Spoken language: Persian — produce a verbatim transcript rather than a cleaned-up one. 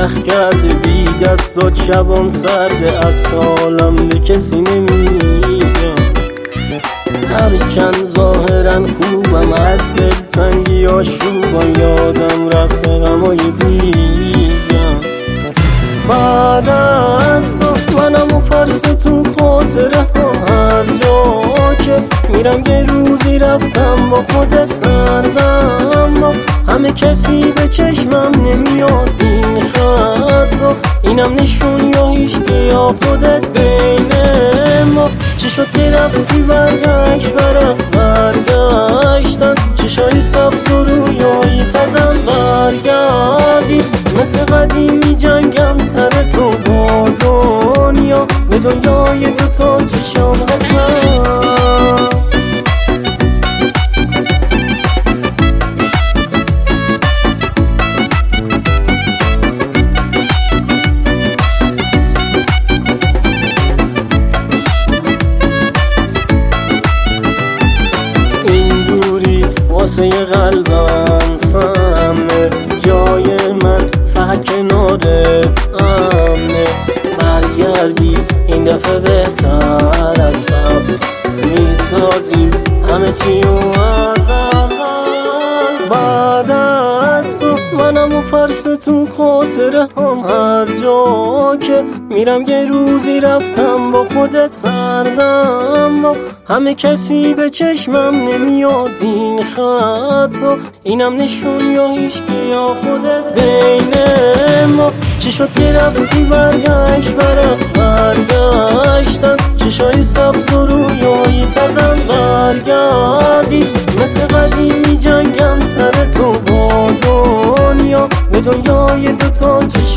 یخ کرده بی دستات شبام سرده، از سالم به کسی نمیگم. هرچند ظاهرا خوبم از دلتنگی آشوبم، یادم رفته غمای دیگم. بعد از تو منم و پرس تو خاطره ها، هر جا که میرم یه روزی رفتم با خودت سردم، همه کسی به چشمم نمیاد این خط، اینم نشون یا هیچکی یا خودت بین ما. چه شد که رفتی برگشت برات برگشتن، چشای سبز و رویایی تازم برگردی، مثل قدیمی جنگم سر تو با دنیا، به دنیای دوتا چشام هستم. واسه قلبم سمه، جای من فقط کنارت امنه. برگردی این دفعه بهتر از قبل، میسازیم همه چیو از اول. بعد از تو منم و پرس تو خاطره هم، هر جا که میرم یه روزی رفتم با خودت سردم، همه کسی به چشمم نمیاد این خط، اینم نشون یا هیچکی یا خودت بین ما. چه شد که رفتی برگشت برات برگشتن، چشای سبز و رویایی تازم برگردی، مثل قدیمی جنگم سر تو با دنیا، به دنیای دوتا